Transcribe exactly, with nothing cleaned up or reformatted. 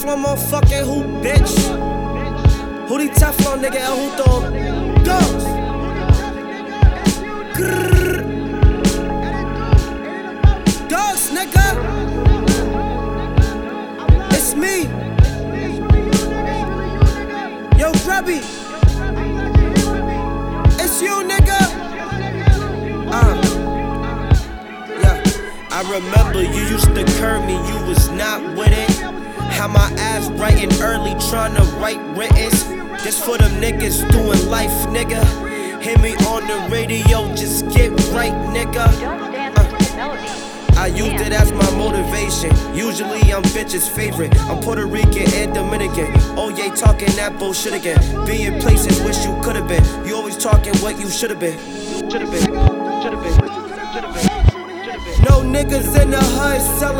Teflon motherfucking who, bitch? Who the Teflon nigga and who throw dogs? Grrr. Dogs, nigga. It's me. Yo, Grubby. It's you, nigga. Uh. Yeah. I remember you used to curb me, you was not with it. Had my ass writing early, tryna write writtens. This for them niggas doing life, nigga. Hear me on the radio, just get right, nigga. Uh, I used it as my motivation. Usually I'm bitch's favorite. I'm Puerto Rican and Dominican. Oh yeah, talking that bullshit again. Being places wish you could've been. You always talking what you should've been. Should've been. Should've been. Should've been. No niggas in the hood selling